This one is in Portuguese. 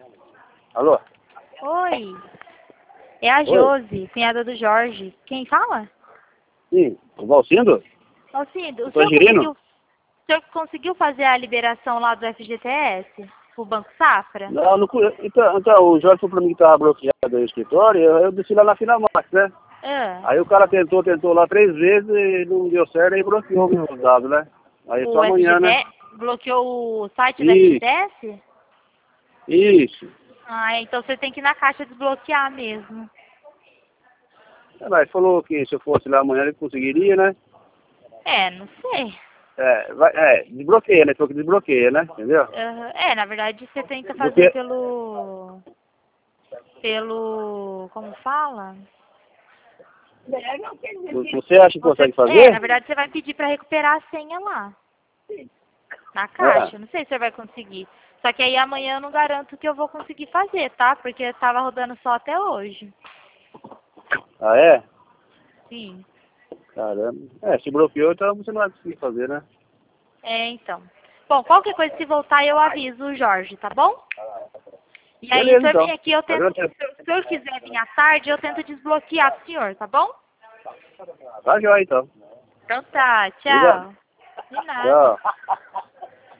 Alô? Oi, é a Oi? Josi, cunhada do Jorge. Quem fala? Sim, o Valcindo? Alcindo, Doutor Girino? o senhor conseguiu fazer a liberação lá do FGTS, pro Banco Safra? Não, não conheço. Então, o Jorge falou pra mim que tava bloqueado aí o escritório, eu desci lá na Finamax, né? Ah, Aí o cara tentou lá 3 vezes e não deu certo, aí bloqueou o meu dado, né? Aí só o amanhã, né? FGTS, bloqueou o site do Isso, FGTS? isso. Ah, então você tem que ir na caixa desbloquear mesmo. Mas falou que se eu fosse lá amanhã ele conseguiria, né? É, não sei. Desbloqueia, né? Falou que desbloqueia, né? Entendeu? Aham. É, na verdade você tenta fazer Porque como fala? você acha que consegue Na fazer? verdade você vai pedir pra recuperar a senha lá, na Ah, caixa. Não sei se você vai conseguir. Só que aí amanhã eu não garanto que eu vou conseguir fazer, tá? Porque tava rodando só até hoje. ah é? Sim. Caramba. Se bloqueou, então você não vai conseguir fazer, né? É, então. Bom, qualquer coisa, se voltar, eu aviso o Jorge, tá bom? E aí, se o Beleza, senhor vir então. aqui, eu tento. Agradeço. Se o senhor quiser vir à tarde, eu tento desbloquear pro senhor, tá bom? Tá joia, então. Então tá, Obrigado. tchau. De nada. Tchau.